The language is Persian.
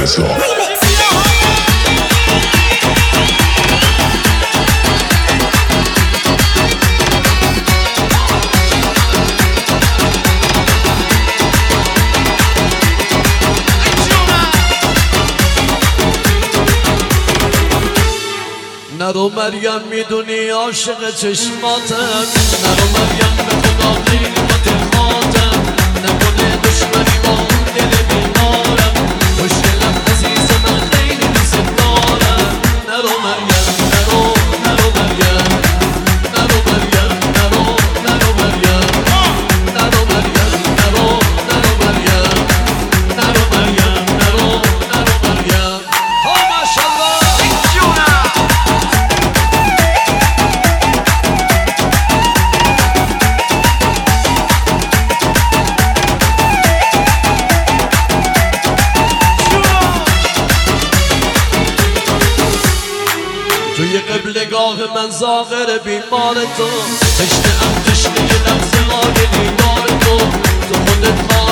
نرو مریم میدونی عاشق چشماتم، نرو مریم به خدا قیمت خاطم، نکنه دشمنی با اون دل بیمارم، خوشگلم عزیز من خیلی دوست دارم. نرو مریم نرو نرو مریم نرو مریم نرو نرو مریم نرو مریم نرو نرو مریم نرو مریم نرو نرو مریم. ها ماشاءالله توی قبلگاه من زاغر بیمار تو، تشنه ام تشنه لحظه های دیدار تو، تو خودت